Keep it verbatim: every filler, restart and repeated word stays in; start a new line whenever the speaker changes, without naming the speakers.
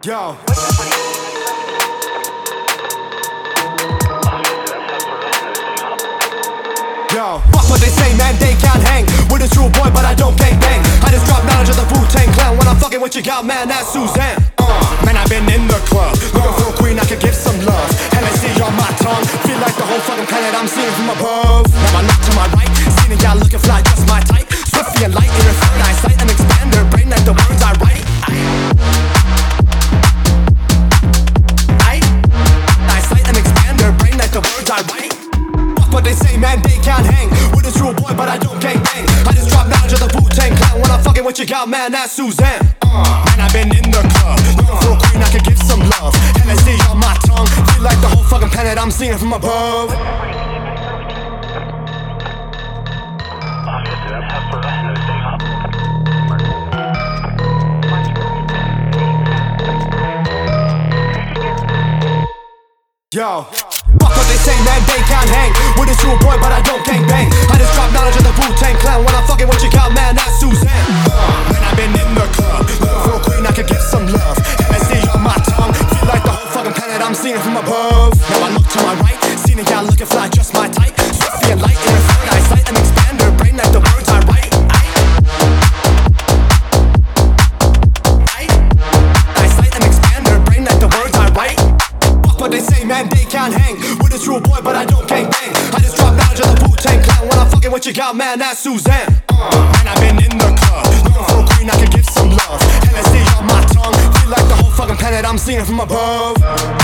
Yo. Yo, fuck what they say, man, they can't hang with a true boy, but I don't gang bang. I just drop knowledge of the Wu-Tang Clan. When I'm fucking with your gal, man, that's Suzanne. uh, Man, I've been in the club looking for a queen I could give some love. L S D on my tongue, feel like the whole fucking planet I'm seeing from above. Now I look to my right, seeing a gal looking fly, just my type. Swiftly and light in her third eyesight, and expand her brain like the words I write. I, I, eyesight and expand her brain like the words I write. But they say, man, they can't hang with a true boy, but I don't gang bang. I just drop knowledge of the Wu-Tang Clan. When I'm fucking with your gal, man, that's Suzanne. uh, Man, I've been in the club looking for a queen I could give some love. L S D on my tongue, feel like the whole fucking planet I'm seeing from above. Yo, fuck what they say, man, they can't hang with a true boy, but I don't gang bang. I just drop knowledge of the Wu-Tang Clan. When I'm fucking with your gal, man, that's Suzanne. uh, Man, I've been in the club looking for a queen I could give some love. L S D on my tongue, feel like the whole fucking planet I'm seeing from above. Now I look to my right, seeing a gal looking fly, just my type. Swiftly and light in her third eyesight, and expand her brain like the words I write. I, I, eyesight and expand her brain like the words I write. But they say, man, they can't hang with a true boy, but I don't gang bang. I just drop knowledge of the Wu-Tang Clan. When I'm fucking with your gal, man, that's Suzanne. uh, Man, I've been in the club looking for a queen I could give some love. L S D on my tongue, feel like the whole fucking planet I'm seeing from above.